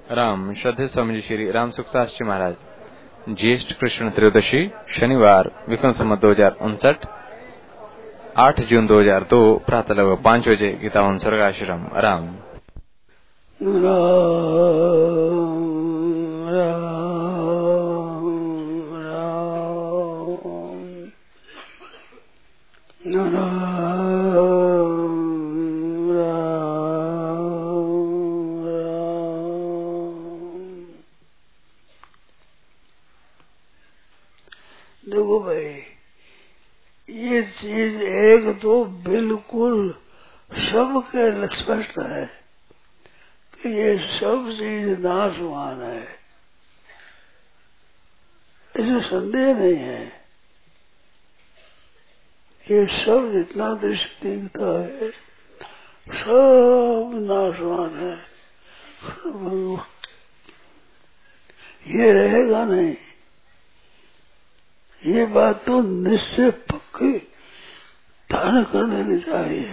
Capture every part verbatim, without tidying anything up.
राम श्रद्धे स्वामी जी श्री राम सुखदास जी महाराज। ज्येष्ठ कृष्ण त्रयोदशी शनिवार विक्रम संवत दो हजार उनसठ आठ जून दो हजार दो प्रातः लगभग पाँच बजे गीतावन स्वर्ग आश्रम राम। देखो भाई, ये चीज एक तो बिल्कुल सबके स्पष्ट है कि ये सब चीज नाशवान है, इसमें संदेह नहीं है। ये सब जितना दृष्टि दिखता है सब नाशवान है, सब ये रहेगा नहीं। ये बात तो निश्चय पक्की धारण कर लेनी चाहिए,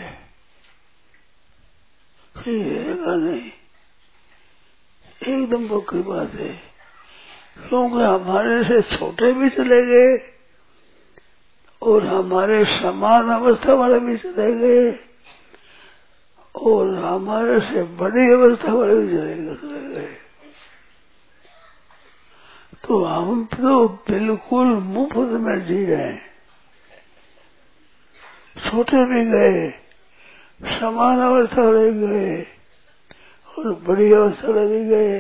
ये रहेगा नहीं, एकदम पक्की बात है। क्योंकि हमारे से छोटे भी चले गए और हमारे समान अवस्था वाले भी चले गए और हमारे से बड़ी अवस्था वाले भी चले गए, तो हम तो बिल्कुल मुफ्त में जी रहे हैं। छोटे भी गए, समान अवस्था वाले गए और बड़ी अवस्था वाले भी गए,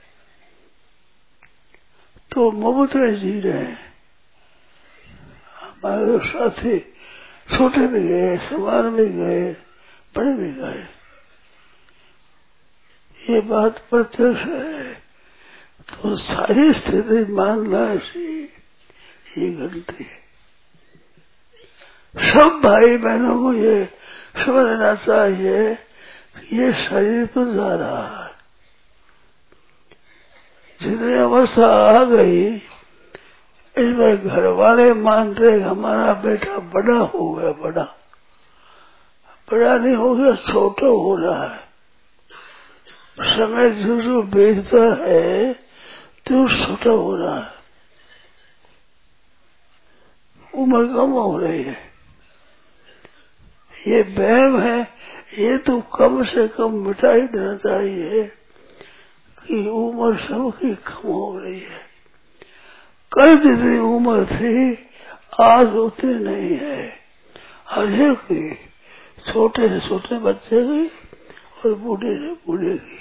तो मुफ्त में जी रहे हैं। हमारे साथी छोटे भी गए, समान भी गए, बड़े भी गए। ये बात प्रत्यक्ष है। तो सारी स्थिति मानना ऐसी ये गलती है। सब भाई बहनों को ये समझना चाहिए कि ये शरीर तो जा रहा है। जितनी अवस्था आ गई इसमें घर वाले मानते हमारा बेटा बड़ा हो गया, बड़ा बड़ा नहीं हो गया, छोटा हो रहा है। समय जो जो बेचता है तो छोटा हो रहा है, उम्र कम हो रही है। ये वहम है, ये तो कम से कम मिटा ही देना चाहिए कि उम्र सबकी कम हो रही है। कल जितनी उम्र थी आज उतनी नहीं है। हर एक की, छोटे से छोटे बच्चे की और बूढ़े से बूढ़े की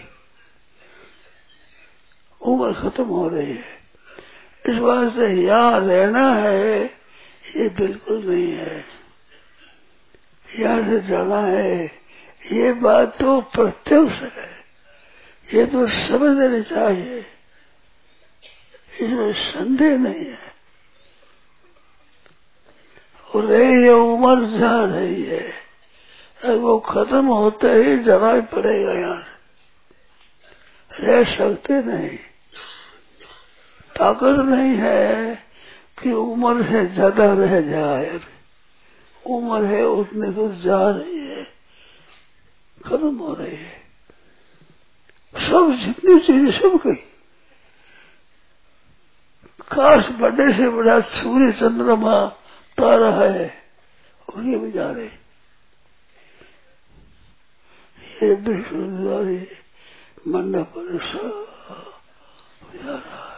उम्र खत्म हो रही है। इस बात से यहाँ रहना है ये बिल्कुल नहीं है, यहाँ से जाना है ये बात तो प्रत्यक्ष है, ये तो समझ लेनी चाहिए, इसमें संदेह नहीं है। और ये उम्र जा रही है, अब वो खत्म होते ही जाना ही पड़ेगा, यहाँ रह सकते नहीं। ताकत नहीं है कि उम्र से ज्यादा रह जाए, उम्र है उतने तो जा रही है, खत्म हो रही है। सब जितनी चीजें सब गई। काश बड़े से बड़ा सूर्य चंद्रमा तारा है और ये भी जा रहे, ये विश्वविद्यालय मंडप पर सब जा रहा है।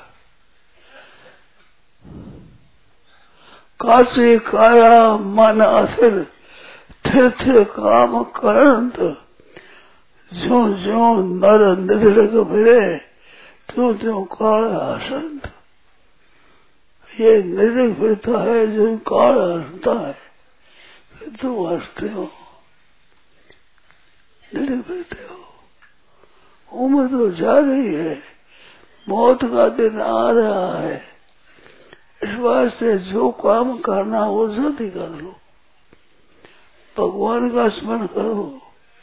काशी काया मन असिर तीर्थ काम करंत, जो जो नर निधड़क फिरे त्यों त्यों काला हसंत। ये निधक फिरता है जो काला हंसता है, तुम हंसते हो, निधक फिरते हो। उम्र तो जा रही है, मौत का दिन आ रहा है। इस बात से जो काम करना हो जल्दी कर लो, भगवान का स्मरण करो।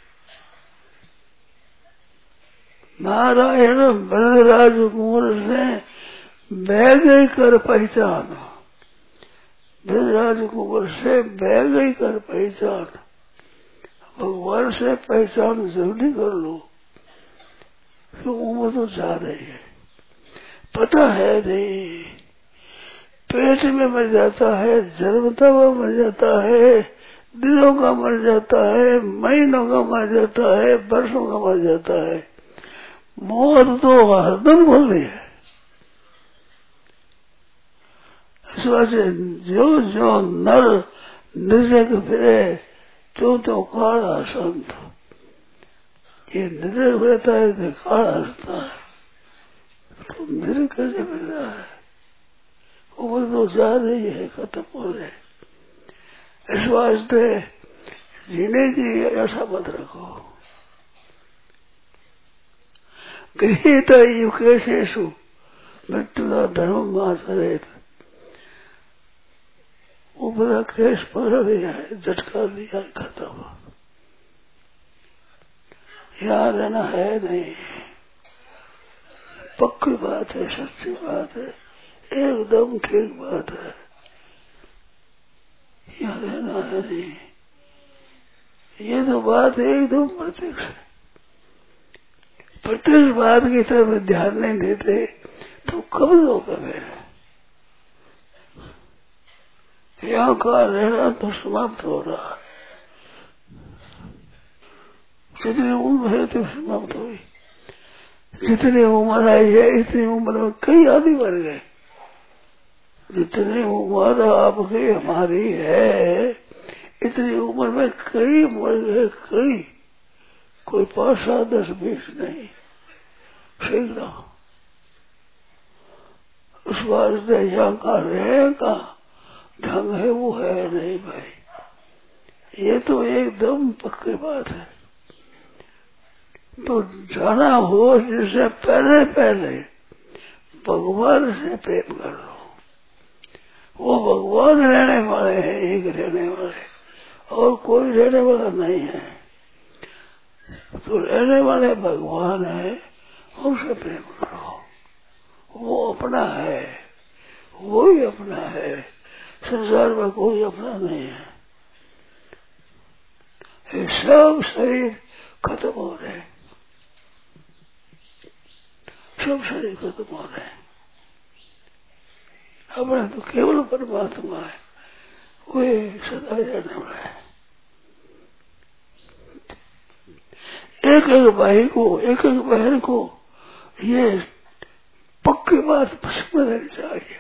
नारायण बलराज कुंवर से बैग कर पहचान, बलराज कुंवर से बैग कर पहचान, भगवान से पहचान जल्दी कर लो। कि उम्र तो जा रही है, पता है नहीं, पेट में मर जाता है, जन्मता हुआ मर जाता है, दिनों का मर जाता है, महीनों का मर जाता है, वर्षों का मर जाता है। मौत तो हरदम खुल रही है। इस वजह से जो जो नर निर्जग फिरे तो तो काला संत, ये निर्जग रहता है तो काला रहता है, तो मेरे कैसे मिल रहा है? उम्र तो जा रही है, खत्म हो रही है। इस वास्ते जीने की आशा मत रखो। गृहीत युकेशेषु मृत्यु धर्म मातरेत, वो बड़ा क्लेश पकड़ दिया है, झटका दिया, खत्म। यहाँ रहना है नहीं, पक्की बात है, सच्ची बात है, एकदम ठीक बात है। यहाँ रहना है नहीं, ये तो बात एकदम प्रत्यक्ष है। प्रत्यक्ष बात की तरफ ध्यान नहीं देते तो कब दो कभी यहाँ का रहना तो समाप्त हो रहा है। जितनी उम्र है तो समाप्त हुई, जितनी उम्र आई है इतनी उम्र में कई आदमी मर गए। जितनी उम्र आपकी हमारी है इतनी उम्र में कई मर गए, कई, कोई पांच सात दस बीस नहीं, सैकड़ों। उस वास्ते यहाँ का रहेगा ढंग है वो है नहीं भाई, ये तो एकदम पक्की बात है। तो जाना हो जिससे पहले पहले भगवान से प्रेम कर लो। वो भगवान रहने वाले हैं, एक रहने वाले, और कोई रहने वाला नहीं है। तो रहने वाले भगवान है, उनसे प्रेम करो। वो अपना है, वो ही अपना है, संसार में कोई अपना नहीं है। ये सब शरीर खत्म हो रहे, सब शरीर खत्म हो रहे हैं। अपना तो केवल परमात्मा है, वे सदा रहने वाला है। एक एक भाई को, एक एक बहन को ये पक्की बात समझ लेनी चाहिए।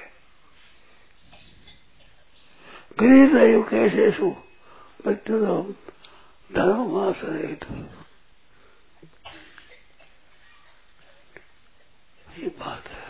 गृहीत युकेशेषु मृत्यु धर्म आश्रयेत, ये बात है।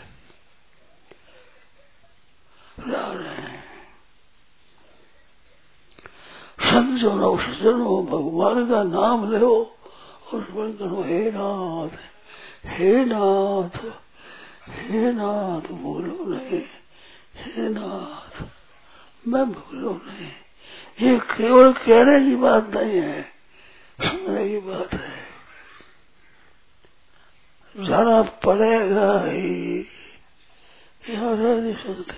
संत जो नो सज्जन हो, भगवान का नाम ले और स्मरण करो, हे नाथ, हे नाथ, हे नाथ, बोलो नहीं, हे नाथ मैं भूलो नहीं। ये केवल कहने की बात नहीं है, सुनने की बात है। जाना पड़ेगा ही, यहाँ रह नहीं सकते,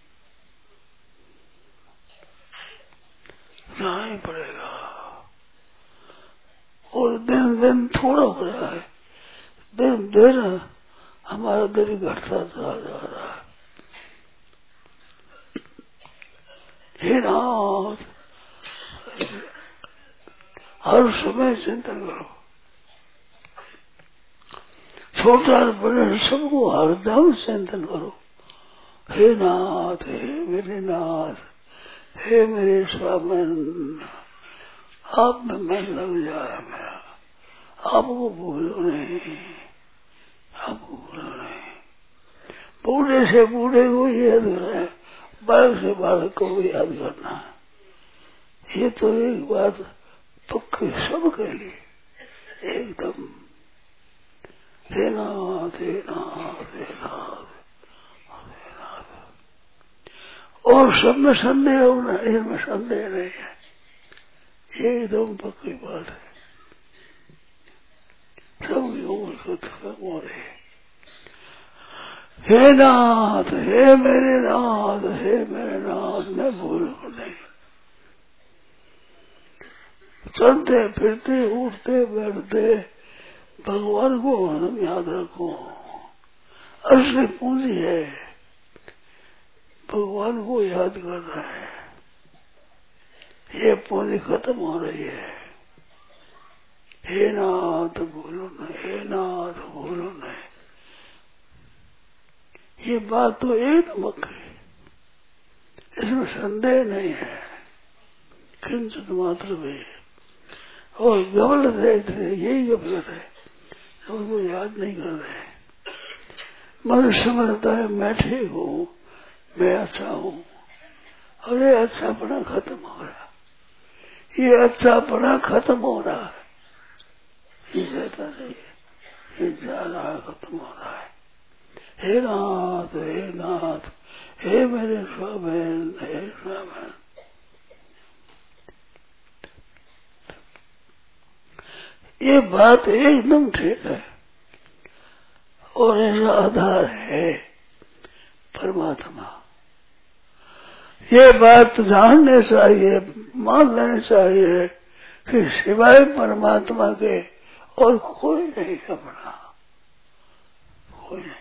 जाना ही पड़ेगा। और दिन दिन थोड़ा हो रहा है, दिन दिन हमारा दिन घटता चला जा रहा है। हे नाथ, हर समय चिंतन करो, छोटा बड़े सबको हरदम चिंतन करो। हे नाथ, हे मेरे नाथ, हे मेरे स्वामी, आप में मन लग जाए मेरा, आपको भूलो नहीं, आपको भूलो नहीं। बूढ़े से बूढ़े को याद करना है, बालक से बालक को भी याद करना है। ये तो एक बात पक्की सबके लिए एकदम। हे नाथ, हे नाथ, हे नाथ, हे नाथ। और सब में संदेह होना, इनमें संदेह नहीं है, ये एकदम पक्की बात है। सब योग खत्म हो रहे। हे नाथ, हे मेरे नाथ, हे मेरे नाथ मैं भूलूं नहीं। चलते फिरते उठते बैठते भगवान को हम याद रखो, असली पूंजी है, भगवान को याद कर रहा है। ये पूंजी खत्म हो रही है। हे नाथ भूलो नहीं, हे नाथ भूलो नहीं। ये बात तो एकदम है, इसमें संदेह नहीं है किंचित मात्र भी। और गलत है, यही गलत है, उनको याद नहीं कर रहे। मन समझता है मैं ठीक हूँ, मैं अच्छा हूँ, और ये अच्छापना खत्म हो रहा, ये अच्छापना खत्म हो रहा है, ये रहता नहीं है, ये जा रहा है, खत्म हो रहा है। हे नाथ, हे नाथ, हे मेरे स्वामिन, हे स्वामिन। ये बात एकदम ठीक है, और इसका आधार है परमात्मा। ये बात जानने चाहिए, मान लेनी चाहिए कि सिवाय परमात्मा के और कोई नहीं अपना, कोई नहीं,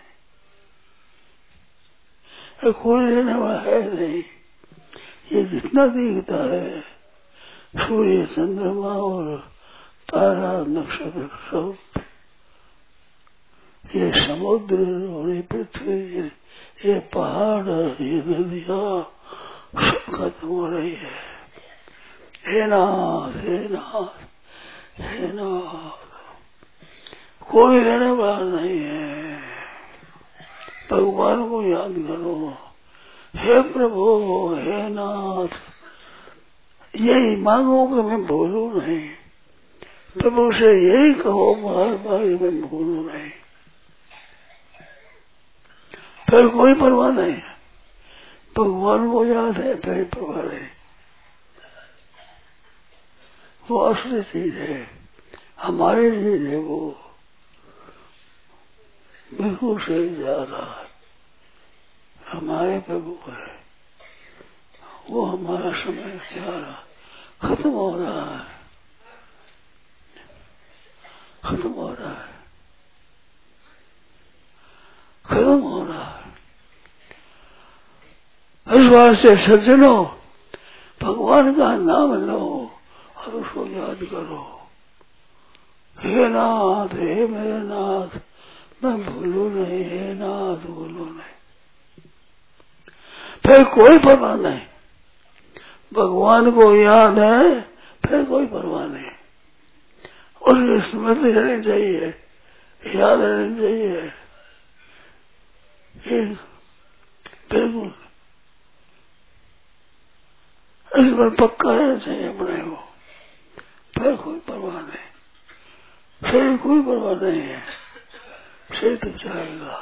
कोई लेने वाला है नहीं। ये जितना दिखता है, सूर्य चंद्रमा और तारा नक्षत्र सब, ये समुद्र और ये पृथ्वी, ये पहाड़, ये नदियाँ सब खत्म हो रही है। हे नाथ, हे नाथ, हे नाथ, कोई रहने वाला नहीं है। भगवान को याद करो, हे प्रभु, हे नाथ, यही मांगो कि मैं भूलूं नहीं। प्रभु से यही कहो बार बार, मैं भूलूं नहीं। फिर कोई परवाह नहीं है, भगवान को याद है, फिर परवाह नहीं। वो असली चीज है, हमारे चीज है, वो बिल्कुल सही जा रहा है, हमारे प्रभु है, वो हमारा समय जा रहा, खत्म हो रहा है, खत्म हो रहा है, खत्म हो रहा है। इस बार से सज्जनों, भगवान का नाम लो और उसको याद करो। हे नाथ, हे मेरे नाथ, मैं भूलू नहीं, हे नाथ भूलू नहीं। फिर कोई परवाह नहीं, भगवान को याद है, फिर कोई परवाह नहीं। उसकी स्मृति रहनी चाहिए, याद रहनी चाहिए, बिल्कुल इस पर पक्का रहना चाहिए अपने को। फिर कोई परवाह नहीं, फिर कोई परवाह नहीं है, फिर तो जाएगा।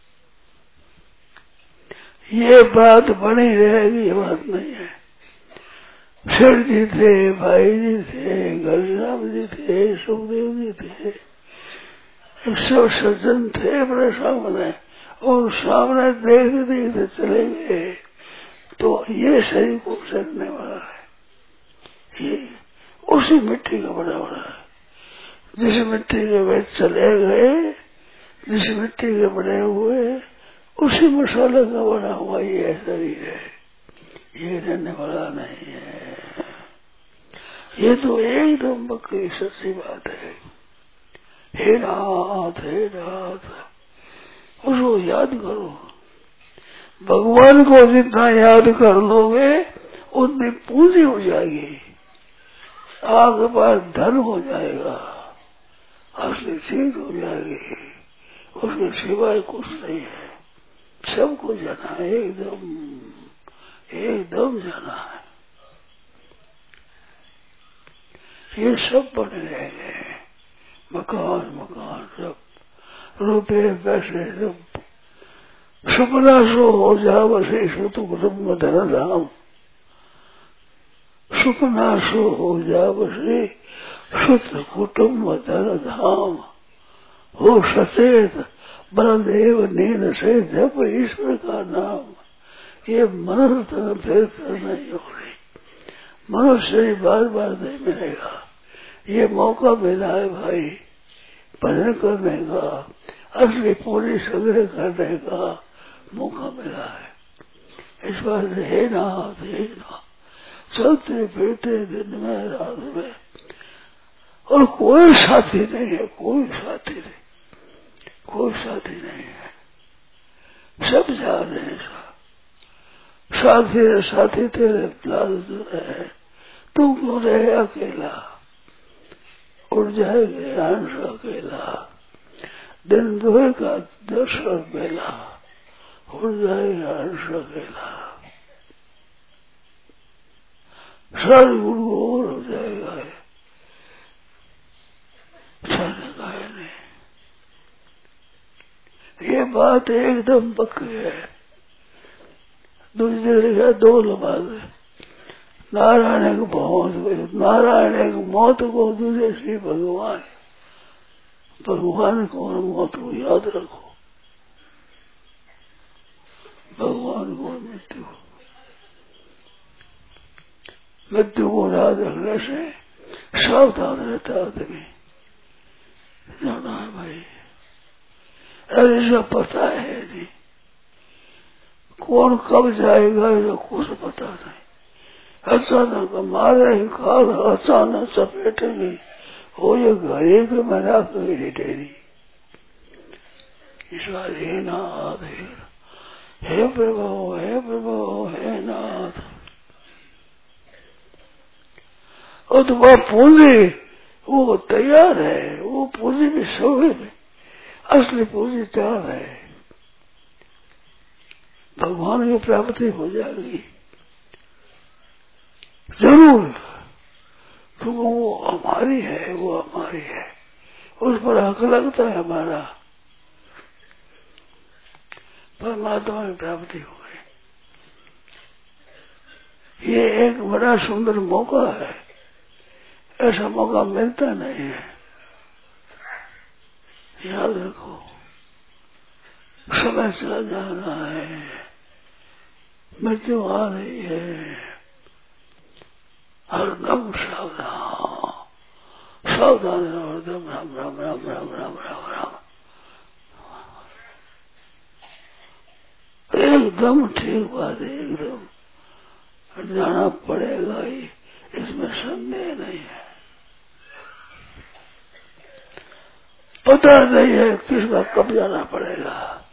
ये बात बनी रहेगी, ये बात नहीं है। शेर जी थे, भाई जी थे, घनश्याम जी थे, सुखदेव जी थे, सब सज्जन थे अपने सामने, और सामने देखते देखते चले गए। तो ये शरीर को चढ़ने वाला है, ये उसी मिट्टी का बना बना है। जिस मिट्टी के वे चले गए, जिस मिट्टी के बने हुए, उसी मसाले का बना हुआ ये शरीर है, ये रहने वाला नहीं है। ये तो एकदम पक्की सच्ची बात है। हे नाथ, हे नाथ, उसको याद करो। भगवान को जितना याद कर लोगे उतनी पूंजी हो जाएगी, आपके पास धन हो जाएगा, असली चीज हो जाएगी, उसके सिवाय कुछ नहीं है। सबको जाना है, एकदम एकदम जाना है। ये सब बने रहेंगे, मकान मकान सब, रुपये पैसे सब, सपना सो हो जा बसे सुत कुटुम्ब धन धाम। सपना सो हो जा बसे सुत कुटुम्ब धन धाम। हो सचेत बलदेव नींद से जब ईश्वर का नाम। ये मनुष्य फिर फिर नहीं हो रही, मनुष्य बार बार नहीं मिलेगा। ये मौका मिला है भाई, भजन करने का, असली पूरी संग्रह करने का मौका मिला है। इस बात से हे नाथ हे नाथ चलते फिरते दिन में रात में, और कोई साथी नहीं है, कोई साथी नहीं, कोई साथी नहीं है, सब जा रहे हैं। साथी साथी तेरे लाल जो है, तू क्यों रहे अकेला, उड़ जाएंगे हंस अकेला, दिन दोहे का दस और बेला, उड़ जाएगा हंस अकेला, सारी गुड़ हो जाएगा। नहीं, ये बात एकदम पक्की है। दूसरी जगह दो लबाद है, नारायण को मौत, नारायण को मौत को, दूसरे श्री भगवान, भगवान को मौत को याद रखो, भगवान को मृत्यु, मृत्यु को याद रखने से सावधान रहता आदमी। जाना है भाई, अरे सब पता है नहीं, कौन कब जाएगा ये कुछ पता नहीं। अचानक मारे ही काल, अचानक सपेटेगी, हो ये घरे के मना कर डेरी। ईश्वर हे नाथ, हे प्रभु, हे प्रभु, हे नाथ। और तो वह पूंजी वो तैयार है, वो पूंजी भी सौगे में, असली पूंजी तैयार है, भगवान की प्राप्ति हो जाएगी जरूर, क्योंकि वो हमारी है, वो हमारी है, उस पर हक लगता है हमारा, परमात्मा की प्राप्ति हो गई। ये एक बड़ा सुंदर मौका है, ऐसा मौका मिलता नहीं है, याद रखो। समय चला जाना है, मृत्यु आ रही है, हरदम सावधान, सावधान हरदम, राम राम राम राम राम राम राम, एकदम ठीक बात है, एकदम जाना पड़ेगा ही, इसमें संदेह नहीं है। पता नहीं है किसका कब जाना पड़ेगा,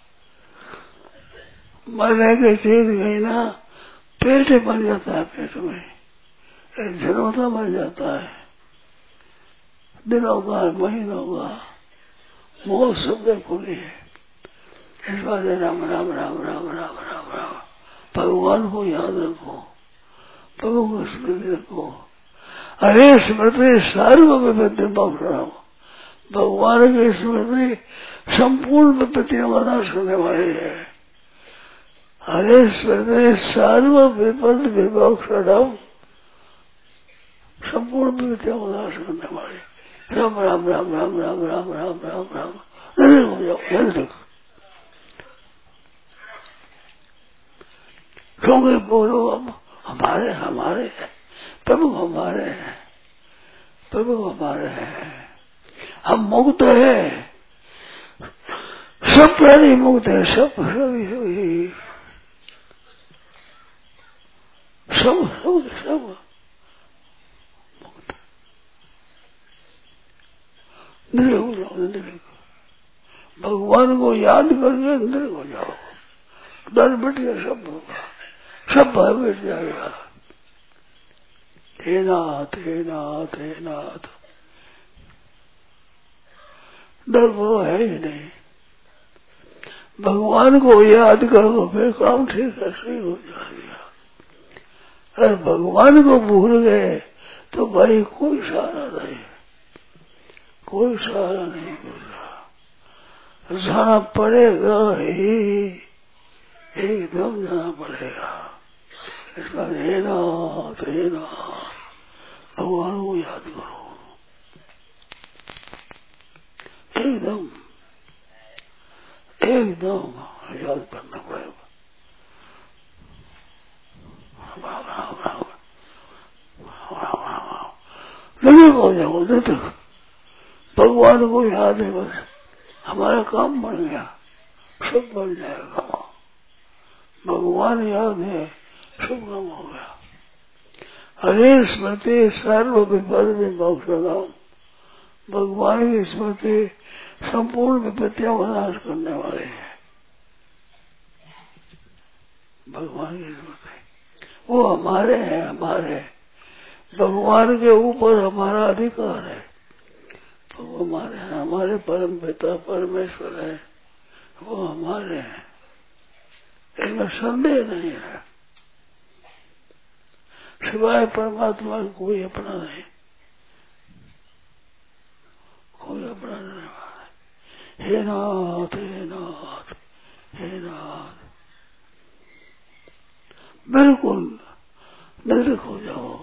मरने की चीज गई ना, पेट ही मर जाता है, पेट में एक झरोता मर जाता है, दिनों का महीनों का मौत शब्द खुली है। इस बात राम राम राम राम राम राम राम, भगवान को याद रखो, प्रभु को स्मृति रखो। अरे स्मृति सार्वभौम राम, भगवान की स्मृति संपूर्ण विपत्तियों का नाश करने वाली है। हरे स्मृति सर्व विपद विभक्षणम, संपूर्ण विपत्तियों का नाश करने वाली। राम राम राम राम राम राम राम राम राम, जल्दी हो जाओ जल्दी, क्योंकि बोलो अब हमारे हमारे हैं, प्रभु हमारे हैं, प्रभु हमारे हैं, हम मुक्त है, सब प्राणी मुक्त है, सब सभी सभी सब सब सब मुक्त, निरे हो जाओ, निरे भगवान को याद करके निरे हो जाओ, डर बैठ गया, सब होगा, सब भय बैठ जाएगा। हे नाथ हे नाथ हे नाथ, डर वो है ही नहीं, भगवान को याद करो फिर काम ठीक है, सही हो जाएगा। अगर भगवान को भूल गए तो भाई कोई सहारा नहीं, कोई सहारा नहीं होगा, जाना पड़ेगा ही, एकदम जाना पड़ेगा। इसका हे नाथ हे नाथ, भगवान को याद करो एकदम एकदम याद करना पड़ेगा। लगे हो जाओ, भगवान को याद है, बस हमारा काम बन गया, सब बन जाएगा। भगवान याद है, सब काम हो गया। हरे स्मृति सर्व विपद विमोक्षणम, भगवान की स्मृति संपूर्ण विपत्तियों का नाश करने वाले है। भगवान की स्मृति वो हमारे हैं, हमारे भगवान के ऊपर हमारा अधिकार है। तो हमारे हैं, हमारे परम पिता परमेश्वर है, वो हमारे हैं, इसमें संदेह नहीं है। सिवाय परमात्मा कोई अपना नहीं, कोई अपना नहीं वाला। हे नाथ, हे नाथ, हे नाथ, बिल्कुल निर्भीक हो जाओ,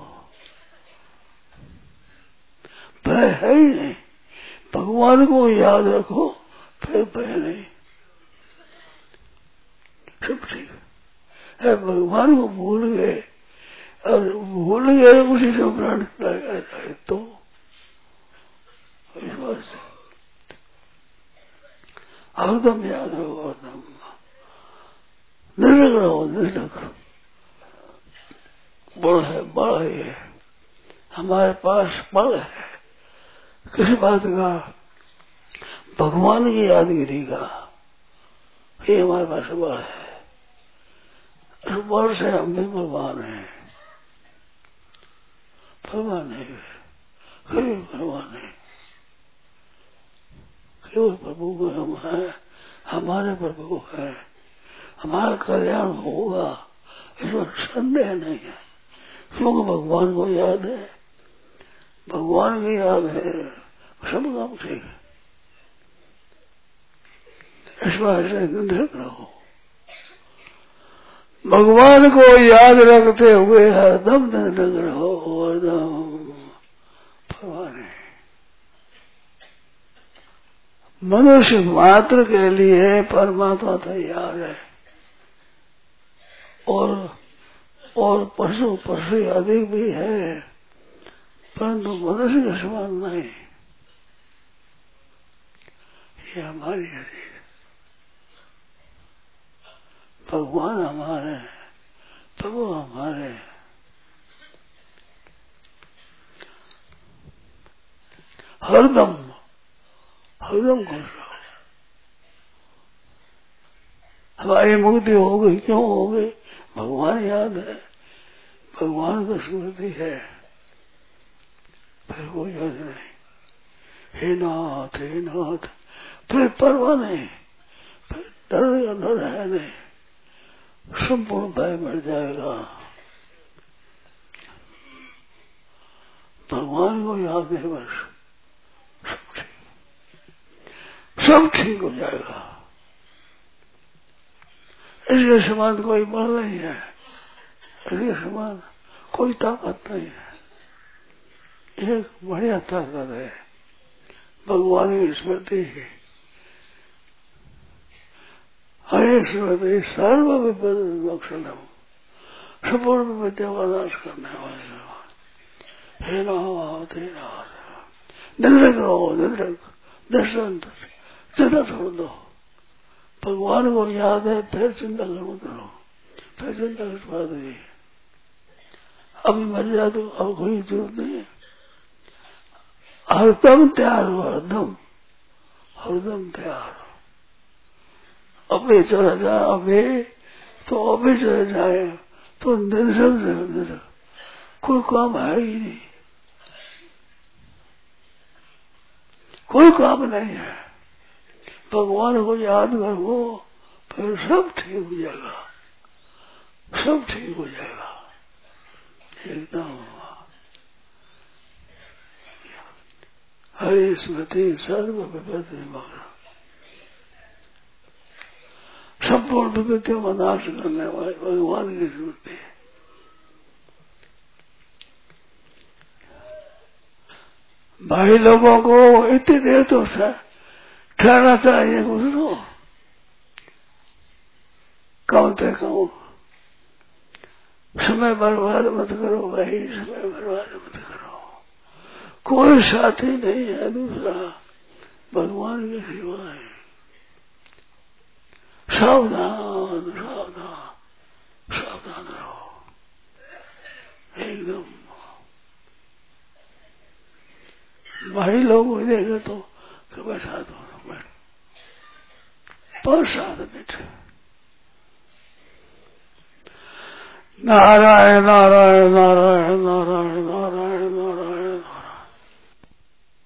भय है ही नहीं। भगवान को याद रखो, फिर भय नहीं, सब ठीक है। भगवान को भूल गए और भूल गए उसी से प्राण लगाया जाए तो विश्वास से हरदम याद रहो, हरदम निर्भीक रहो, निर्भीक। बल है, बल है, हमारे पास बल है। किस बात का? भगवान की यादगिरी का, ये हमारे पास बल है। इस बल से हम भी भगवान हैं, भगवान है, कभी भगवान है, केवल प्रभु को हम हैं, हमारे प्रभु है, हमारा कल्याण होगा, इसमें संदेह नहीं है। क्योंकि भगवान को याद है, भगवान की याद है, सब काम ठीक है। इस बात से निर्भीक रहो, भगवान को याद रखते हुए हरदम निर्भीक रहो, हरदम भगवान है। मनुष्य मात्र के लिए परमात्मा तैयार है, और और पशु पशु अधिक भी है, परंतु मनुष्य के समान नहीं। ये हमारी अधिक, भगवान हमारे, प्रभु हमारे। हरदम हरदम खुश रहो। हमारी मुक्ति हो गई, क्यों हो गई? भगवान याद है, भगवान की स्मृति है, फिर कोई याद नहीं। हे नाथ, हे नाथ, फिर परवाह नहीं, फिर डर या डर है नहीं, संपूर्ण भय मिट जाएगा। भगवान को याद है, बस सब ठीक, सब ठीक हो जाएगा। इसके समान कोई बल नहीं है, इसके समान कोई ताकत नहीं है। एक बढ़िया ताकत है भगवान की स्मृति है। हरे स्मृति सर्व विपद विमोक्षणम, संपूर्ण विपत्तियों का नाश करने वाले भगवान। हे नाथ, हे नाथ, निर्भीक रहो, निर्भीक, दर्शन चिंता छोड़ दो। भगवान को याद है, फिर चिंता मत करो, फिर चिंता छुड़ा दीजिए। अभी मर जाए तो अब कोई जरूरत नहीं है। हरदम तैयार हो, हरदम हरदम तैयार हो। अभी चला जाए, अभी तो अभी चले जाए तो निर्जल से निर्जल, कोई काम है ही नहीं, कोई काम नहीं है। भगवान को याद करो, फिर सब ठीक हो जाएगा, सब ठीक हो जाएगा एकदम। हरे स्मृति सर्व विपत्ति विमोक्षणम, संपूर्ण विपत्तियों का नाश करने वाले भगवान की स्मृति। भाई लोगों को इतनी देर तो ठहरना चाहिए, कुछ तो कम से कम समय बर्बाद मत करो भाई, समय बर्बाद मत करो। कोई साथी नहीं है दूसरा भगवान के सिवाय। सावधान सावधान सावधान रहो एकदम। भाई लोग देखे तो कब साथ हो बैठ पर साथ बैठे। नारायण नारायण नारायण नारायण नारायण